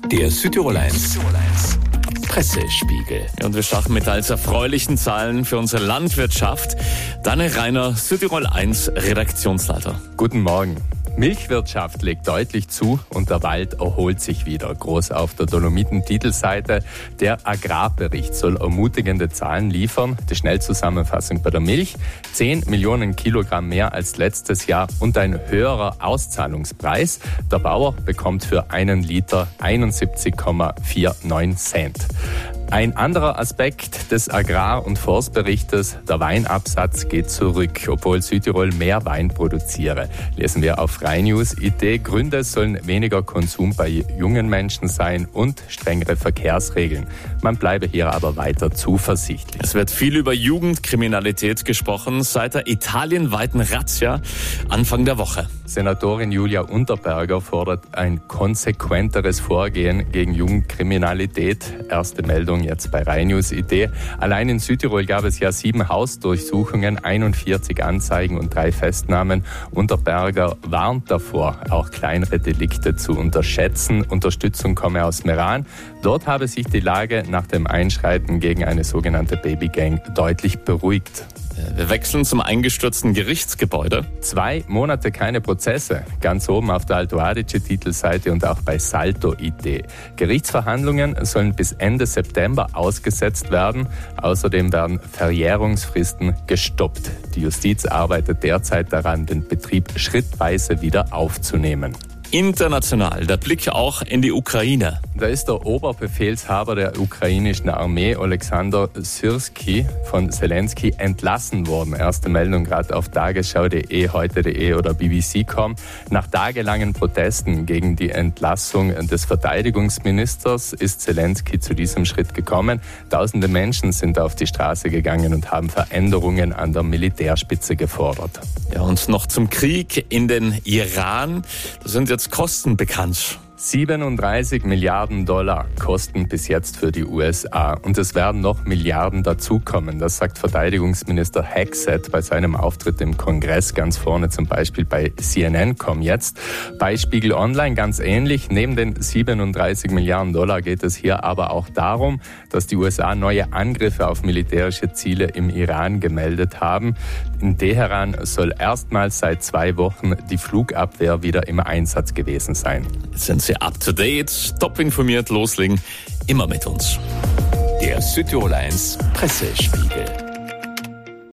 Der Südtirol 1 Pressespiegel. Und wir starten mit teils erfreulichen Zahlen für unsere Landwirtschaft. Daniel Reiner, Südtirol 1 Redaktionsleiter. Guten Morgen. Milchwirtschaft legt deutlich zu und der Wald erholt sich wieder. Groß auf der Dolomiten-Titelseite. Der Agrarbericht soll ermutigende Zahlen liefern. Die Schnellzusammenfassung bei der Milch. 10 Millionen Kilogramm mehr als letztes Jahr und ein höherer Auszahlungspreis. Der Bauer bekommt für einen Liter 71,49 Cent. Ein anderer Aspekt des Agrar- und Forstberichtes, der Weinabsatz geht zurück, obwohl Südtirol mehr Wein produziere. Lesen wir auf freinews.it. Gründe sollen weniger Konsum bei jungen Menschen sein und strengere Verkehrsregeln. Man bleibe hier aber weiter zuversichtlich. Es wird viel über Jugendkriminalität gesprochen seit der italienweiten Razzia Anfang der Woche. Senatorin Julia Unterberger fordert ein konsequenteres Vorgehen gegen Jugendkriminalität. Erste Meldung jetzt bei freinews.it. Allein in Südtirol gab es ja 7 Hausdurchsuchungen, 41 Anzeigen und 3 Festnahmen. Unterberger warnt davor, auch kleinere Delikte zu unterschätzen. Unterstützung komme aus Meran. Dort habe sich die Lage nach dem Einschreiten gegen eine sogenannte Babygang deutlich beruhigt. Wir wechseln zum eingestürzten Gerichtsgebäude. 2 Monate keine Prozesse. Ganz oben auf der Alto Adige-Titelseite und auch bei Salto.it. Gerichtsverhandlungen sollen bis Ende September ausgesetzt werden. Außerdem werden Verjährungsfristen gestoppt. Die Justiz arbeitet derzeit daran, den Betrieb schrittweise wieder aufzunehmen. International, der Blick auch in die Ukraine. Da ist der Oberbefehlshaber der ukrainischen Armee, Oleksandr Syrskyi, von Zelensky entlassen worden. Erste Meldung gerade auf tagesschau.de, heute.de oder BBC.com. Nach tagelangen Protesten gegen die Entlassung des Verteidigungsministers ist Zelensky zu diesem Schritt gekommen. Tausende Menschen sind auf die Straße gegangen und haben Veränderungen an der Militärspitze gefordert. Ja, und noch zum Krieg in den Iran. Da sind jetzt Kosten bekannt. 37 Milliarden Dollar Kosten bis jetzt für die USA. Und es werden noch Milliarden dazukommen. Das sagt Verteidigungsminister Hegseth bei seinem Auftritt im Kongress, ganz vorne zum Beispiel bei CNN.com jetzt. Bei Spiegel Online ganz ähnlich. Neben den 37 Milliarden Dollar geht es hier aber auch darum, dass die USA neue Angriffe auf militärische Ziele im Iran gemeldet haben. In Teheran soll erstmals seit 2 Wochen die Flugabwehr wieder im Einsatz gewesen sein. Sind Sie up to date, top informiert, loslegen, immer mit uns. Der Südtirol 1 Pressespiegel.